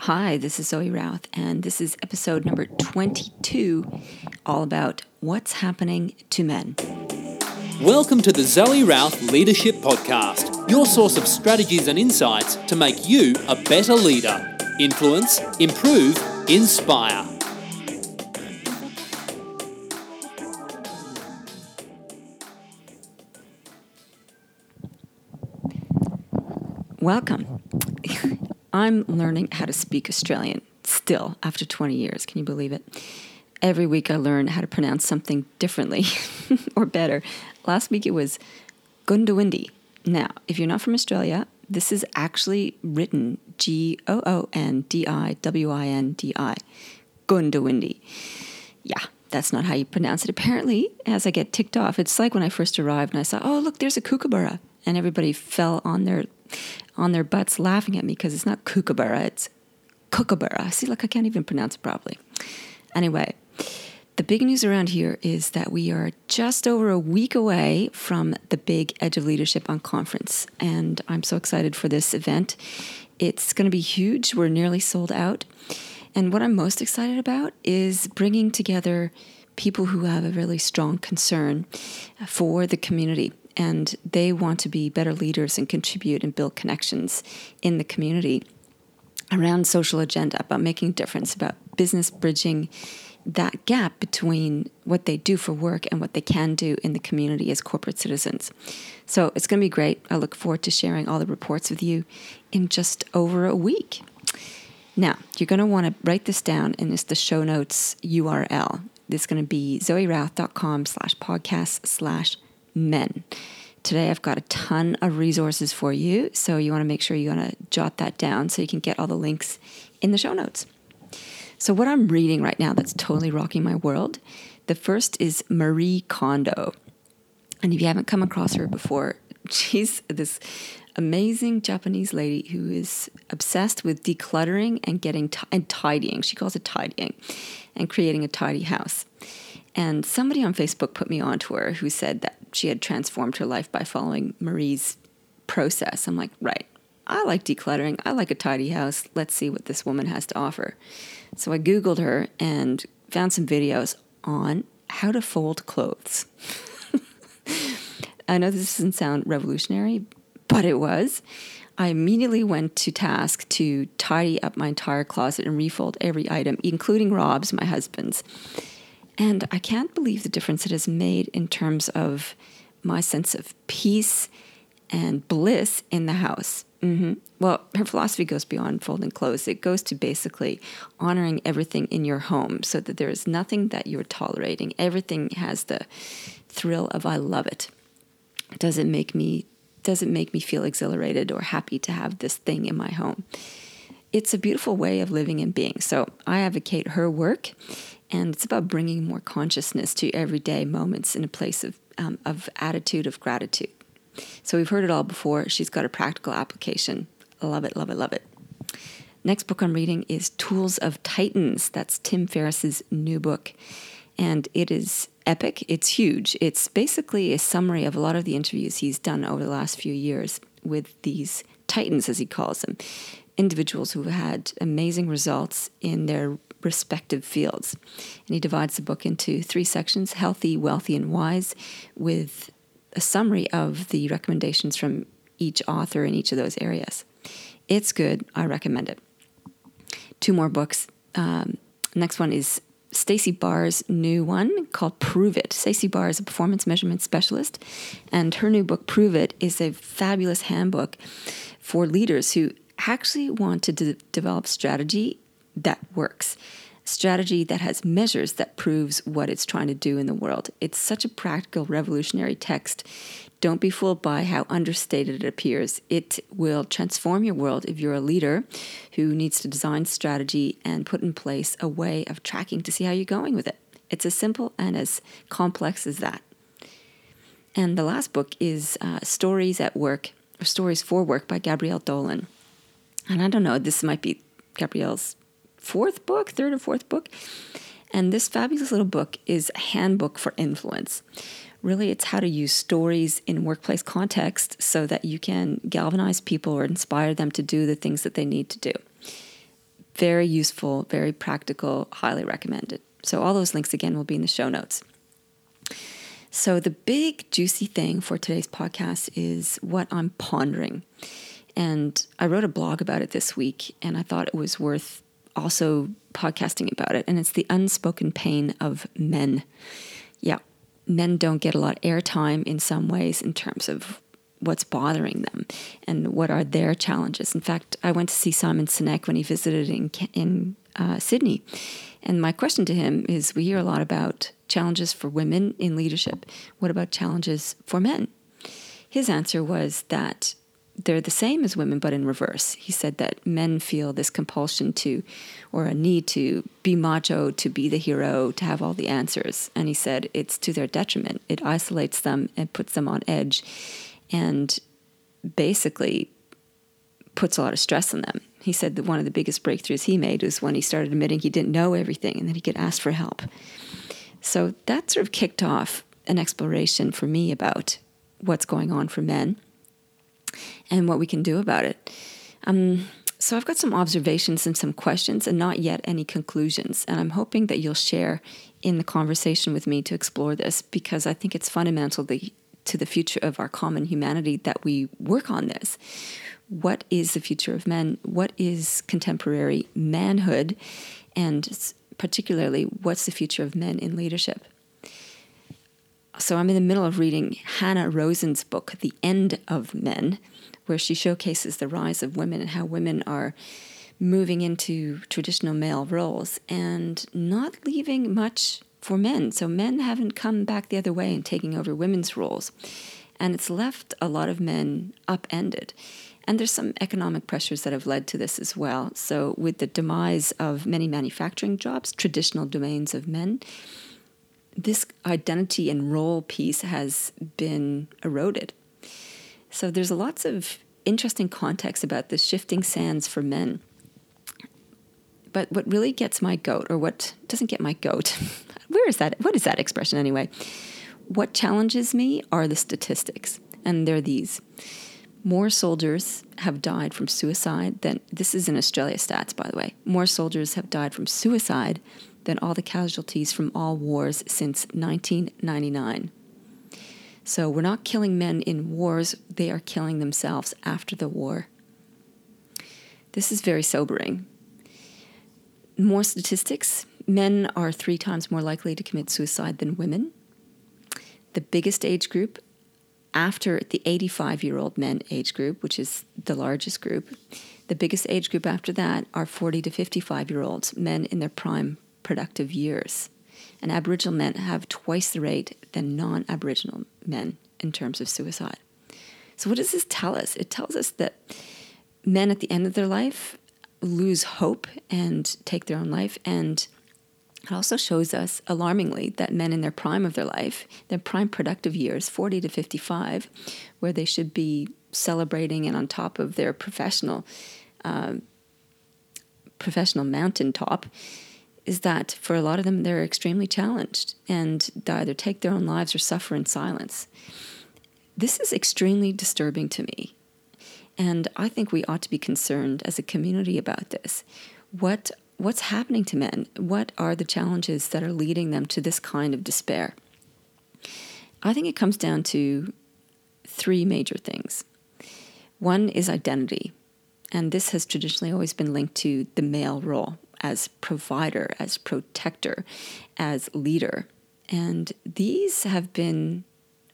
Hi, this is Zoe Routh, and this is episode number 22, all about what's happening to men. Welcome to the Zoe Routh Leadership Podcast, your source of strategies and insights to make you a better leader. Influence, improve, inspire. Welcome. I'm learning how to speak Australian still after 20 years. Can you believe it? Every week I learn how to pronounce something differently or better. Last week it was Goondiwindi. Now, if you're not from Australia, this is actually written Goondiwindi. Goondiwindi. Yeah, that's not how you pronounce it. Apparently, as I get ticked off, it's like when I first arrived and I saw, oh, look, there's a kookaburra. And everybody fell on their butts laughing at me because it's not kookaburra, it's kookaburra. See, look, I can't even pronounce it properly. Anyway, the big news around here is that we are just over a week away from the big Edge of Leadership on conference, and I'm so excited for this event. It's going to be huge. We're nearly sold out. And what I'm most excited about is bringing together people who have a really strong concern for the community. And they want to be better leaders and contribute and build connections in the community around social agenda, about making a difference, about business bridging that gap between what they do for work and what they can do in the community as corporate citizens. So it's going to be great. I look forward to sharing all the reports with you in just over a week. Now, you're going to want to write this down, and it's the show notes URL. This is going to be zoerouth.com/podcast/men. Today I've got a ton of resources for you, so you want to make sure you're going to jot that down so you can get all the links in the show notes. So what I'm reading right now that's totally rocking my world, the first is Marie Kondo. And if you haven't come across her before, she's this amazing Japanese lady who is obsessed with decluttering and and tidying. She calls it tidying and creating a tidy house. And somebody on Facebook put me onto her who said that she had transformed her life by following Marie's process. I'm like, right, I like decluttering. I like a tidy house. Let's see what this woman has to offer. So I Googled her and found some videos on how to fold clothes. I know this doesn't sound revolutionary, but it was. I immediately went to task to tidy up my entire closet and refold every item, including Rob's, my husband's. And I can't believe the difference it has made in terms of my sense of peace and bliss in the house. Well, her philosophy goes beyond folding clothes. It goes to basically honoring everything in your home so that there is nothing that you're tolerating. Everything has the thrill of I love it. Does it make me feel exhilarated or happy to have this thing in my home? It's a beautiful way of living and being. So I advocate her work. And it's about bringing more consciousness to everyday moments in a place of attitude of gratitude. So we've heard it all before. She's got a practical application. Love it, love it, love it. Next book I'm reading is Tools of Titans. That's Tim Ferriss's new book. And it is epic. It's huge. It's basically a summary of a lot of the interviews he's done over the last few years with these titans, as he calls them, individuals who have had amazing results in their respective fields. And he divides the book into 3 sections: healthy, wealthy, and wise, with a summary of the recommendations from each author in each of those areas. It's good. I recommend it. 2 more books. Next one is Stacey Barr's new one called Prove It. Stacey Barr is a performance measurement specialist, and her new book, Prove It, is a fabulous handbook for leaders who actually want to develop strategy that works. Strategy that has measures that proves what it's trying to do in the world. It's such a practical, revolutionary text. Don't be fooled by how understated it appears. It will transform your world if you're a leader who needs to design strategy and put in place a way of tracking to see how you're going with it. It's as simple and as complex as that. And the last book is Stories at Work, or Stories for Work by Gabrielle Dolan. And I don't know, this might be Gabrielle's third or fourth book. And this fabulous little book is a handbook for influence. Really, it's how to use stories in workplace context so that you can galvanize people or inspire them to do the things that they need to do. Very useful, very practical, highly recommended. So all those links, again, will be in the show notes. So the big juicy thing for today's podcast is what I'm pondering. And I wrote a blog about it this week, and I thought it was worth also podcasting about it. And it's the unspoken pain of men. Yeah, men don't get a lot of airtime in some ways in terms of what's bothering them and what are their challenges. In fact, I went to see Simon Sinek when he visited in Sydney. And my question to him is, we hear a lot about challenges for women in leadership. What about challenges for men? His answer was that they're the same as women, but in reverse. He said that men feel this compulsion to, or a need to be macho, to be the hero, to have all the answers. And he said it's to their detriment. It isolates them and puts them on edge and basically puts a lot of stress on them. He said that one of the biggest breakthroughs he made was when he started admitting he didn't know everything and that he could ask for help. So that sort of kicked off an exploration for me about what's going on for men and what we can do about it. So I've got some observations and some questions and not yet any conclusions. And I'm hoping that you'll share in the conversation with me to explore this, because I think it's fundamental to the future of our common humanity that we work on this. What is the future of men? What is contemporary manhood? And particularly, what's the future of men in leadership? So I'm in the middle of reading Hannah Rosen's book, The End of Men, where she showcases the rise of women and how women are moving into traditional male roles and not leaving much for men. So men haven't come back the other way and taking over women's roles. And it's left a lot of men upended. And there's some economic pressures that have led to this as well. So with the demise of many manufacturing jobs, traditional domains of men, this identity and role piece has been eroded. So there's lots of interesting context about this shifting sands for men. But what really gets my goat, or what doesn't get my goat, where is that? What is that expression anyway? What challenges me are the statistics, and they're these. More soldiers have died from suicide than, this is in Australia stats, by the way, more soldiers have died from suicide than all the casualties from all wars since 1999. So we're not killing men in wars, they are killing themselves after the war. This is very sobering. More statistics. Men are 3 times more likely to commit suicide than women. The biggest age group after the 85-year-old men age group, which is the largest group, the biggest age group after that are 40 to 55-year-olds, men in their prime productive years. And Aboriginal men have twice the rate than non-Aboriginal men in terms of suicide. So what does this tell us? It tells us that men at the end of their life lose hope and take their own life. And it also shows us, alarmingly, that men in their prime of their life, their prime productive years, 40 to 55, where they should be celebrating and on top of their professional mountaintop, is that for a lot of them, they're extremely challenged and they either take their own lives or suffer in silence. This is extremely disturbing to me. And I think we ought to be concerned as a community about this. What's happening to men? What are the challenges that are leading them to this kind of despair? I think it comes down to 3 major things. One is identity. And this has traditionally always been linked to the male role as provider, as protector, as leader. And these have been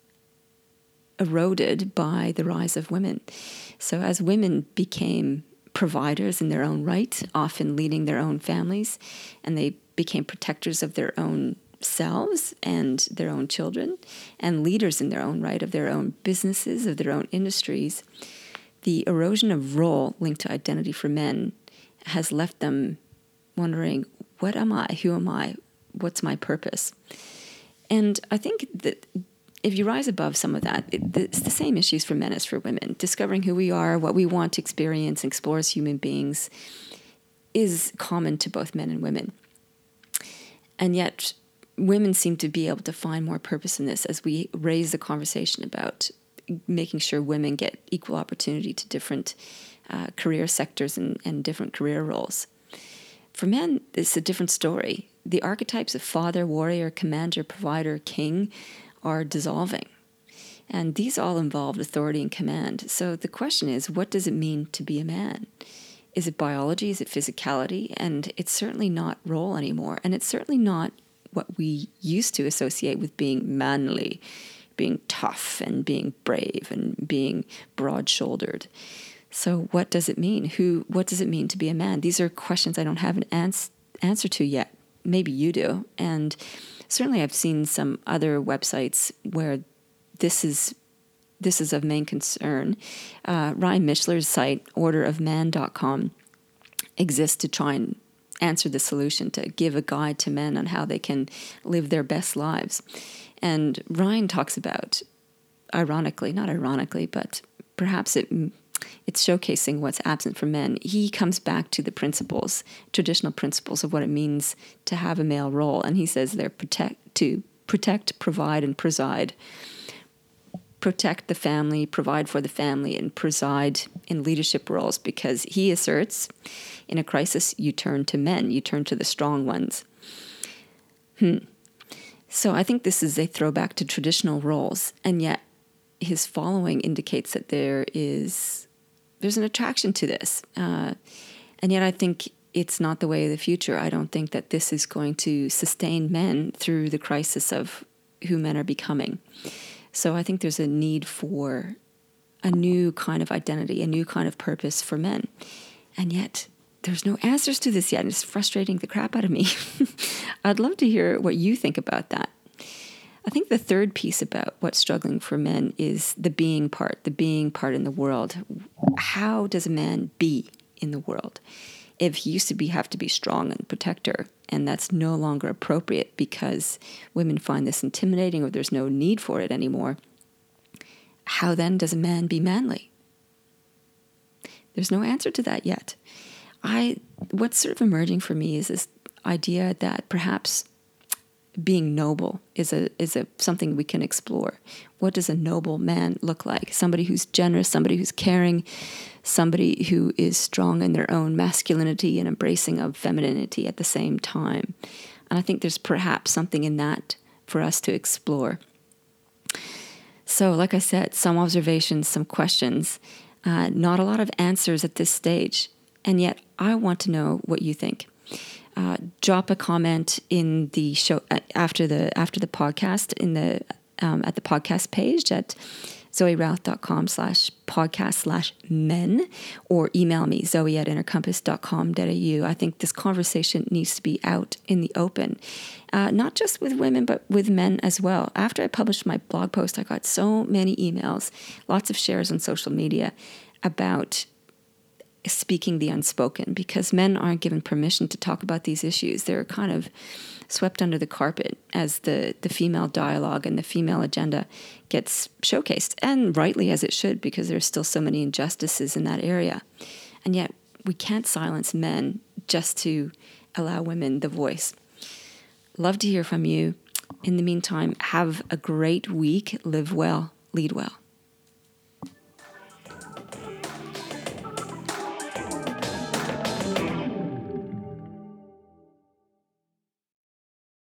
eroded by the rise of women. So as women became providers in their own right, often leading their own families, and they became protectors of their own selves and their own children, and leaders in their own right of their own businesses, of their own industries, the erosion of role linked to identity for men has left them wondering, what am I? Who am I? What's my purpose? And I think that if you rise above some of that, it's the same issues for men as for women. Discovering who we are, what we want to experience, and explore as human beings is common to both men and women. And yet, women seem to be able to find more purpose in this as we raise the conversation about making sure women get equal opportunity to different career sectors and different career roles. For men, it's a different story. The archetypes of father, warrior, commander, provider, king are dissolving. And these all involved authority and command. So the question is, what does it mean to be a man? Is it biology? Is it physicality? And it's certainly not role anymore. And it's certainly not what we used to associate with being manly, being tough and being brave and being broad-shouldered. So what does it mean? What does it mean to be a man? These are questions I don't have an answer to yet. Maybe you do. And certainly I've seen some other websites where this is of main concern. Ryan Michler's site, orderofman.com, exists to try and answer the solution, to give a guide to men on how they can live their best lives. And Ryan talks about, not ironically, but perhaps it's showcasing what's absent from men. He comes back to the principles, traditional principles of what it means to have a male role. And he says they're to protect, provide, and preside. Protect the family, provide for the family, and preside in leadership roles, because he asserts, in a crisis, you turn to men, you turn to the strong ones. So I think this is a throwback to traditional roles, and yet his following indicates that there's an attraction to this. And yet I think it's not the way of the future. I don't think that this is going to sustain men through the crisis of who men are becoming. So I think there's a need for a new kind of identity, a new kind of purpose for men. And yet there's no answers to this yet. And it's frustrating the crap out of me. I'd love to hear what you think about that. I think the third piece about what's struggling for men is the being part in the world. How does a man be in the world? If he used to have to be strong and protector, and that's no longer appropriate because women find this intimidating or there's no need for it anymore, how then does a man be manly? There's no answer to that yet. What's sort of emerging for me is this idea that perhaps being noble is something we can explore. What does a noble man look like? Somebody who's generous, somebody who's caring, somebody who is strong in their own masculinity and embracing of femininity at the same time. And I think there's perhaps something in that for us to explore. So, like I said, some observations, some questions, not a lot of answers at this stage. And yet I want to know what you think. Drop a comment in the show after the podcast at the podcast page at zoerouth.com/podcast/men, or email me, zoe@innercompass.com.au. I think this conversation needs to be out in the open, not just with women, but with men as well. After I published my blog post, I got so many emails, lots of shares on social media about speaking the unspoken, because men aren't given permission to talk about these issues. They're kind of swept under the carpet as the female dialogue and the female agenda gets showcased, and rightly as it should, because there's still so many injustices in that area. And yet we can't silence men just to allow women the voice. Love to hear from you. In the meantime, have a great week. Live well, lead well.